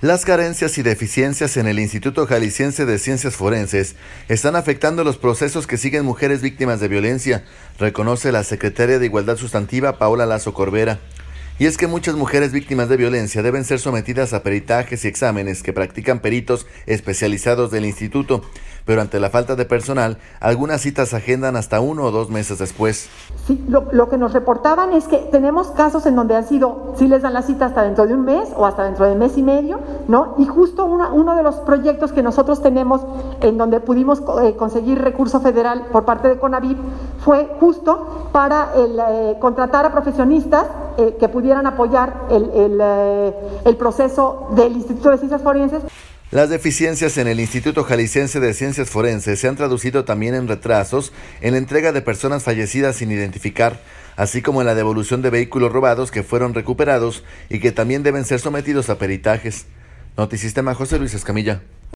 Las carencias y deficiencias en el Instituto Jalisciense de Ciencias Forenses están afectando los procesos que siguen mujeres víctimas de violencia, reconoce la secretaria de Igualdad Sustantiva, Paola Lazo Corbera. Y es que muchas mujeres víctimas de violencia deben ser sometidas a peritajes y exámenes que practican peritos especializados del instituto, pero ante la falta de personal, algunas citas se agendan hasta 1 o 2 meses después. Sí, lo que nos reportaban es que tenemos casos en donde sí les dan la cita hasta dentro de un mes o hasta dentro de mes y medio, ¿no? Y justo uno de los proyectos que nosotros tenemos en donde pudimos conseguir recurso federal por parte de CONAVIP fue justo para contratar a profesionistas que pudieran apoyar el proceso del Instituto de Ciencias Forenses. Las deficiencias en el Instituto Jalisciense de Ciencias Forenses se han traducido también en retrasos en la entrega de personas fallecidas sin identificar, así como en la devolución de vehículos robados que fueron recuperados y que también deben ser sometidos a peritajes. Notisistema, José Luis Escamilla.